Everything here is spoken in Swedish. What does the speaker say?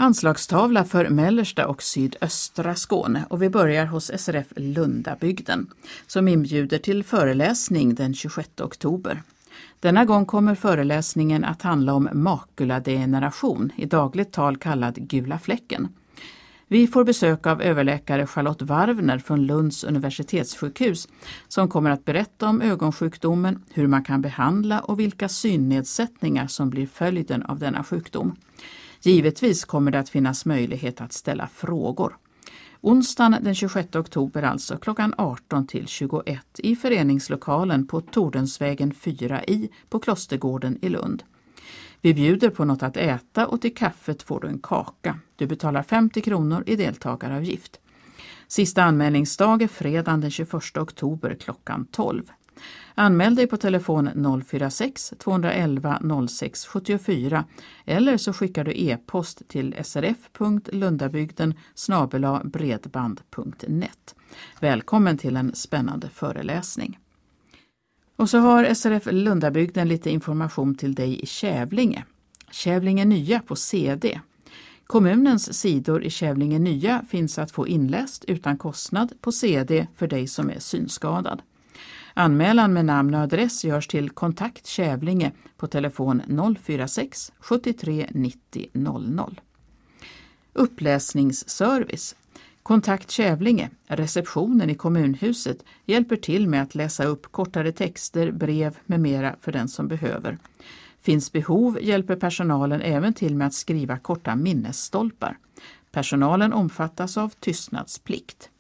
Anslagstavla för mellersta och sydöstra Skåne, och vi börjar hos SRF Lundabygden som inbjuder till föreläsning den 26 oktober. Denna gång kommer föreläsningen att handla om makuladegeneration, i dagligt tal kallad gula fläcken. Vi får besök av överläkare Charlotte Warvner från Lunds universitetssjukhus som kommer att berätta om ögonsjukdomen, hur man kan behandla och vilka synnedsättningar som blir följden av denna sjukdom. Givetvis kommer det att finnas möjlighet att ställa frågor. Onsdagen den 26 oktober alltså klockan 18 till 21 i föreningslokalen på Tordensvägen 4i på Klostergården i Lund. Vi bjuder på något att äta och till kaffet får du en kaka. Du betalar 50 kronor i deltagaravgift. Sista anmälningsdag är fredagen den 21 oktober klockan 12. Anmäl dig på telefon 046 211 06 74 eller så skickar du e-post till srf.lundabygden@bredband.net. Välkommen till en spännande föreläsning. Och så har SRF Lundabygden lite information till dig i Kävlinge. Kävlinge Nya på CD. Kommunens sidor i Kävlinge Nya finns att få inläst utan kostnad på CD för dig som är synskadad. Anmälan med namn och adress görs till kontakt Kävlinge på telefon 046 73 90 00. Uppläsningsservice. Kontakt Kävlinge, receptionen i kommunhuset, hjälper till med att läsa upp kortare texter, brev med mera för den som behöver. Finns behov hjälper personalen även till med att skriva korta minnesstolpar. Personalen omfattas av tystnadsplikt.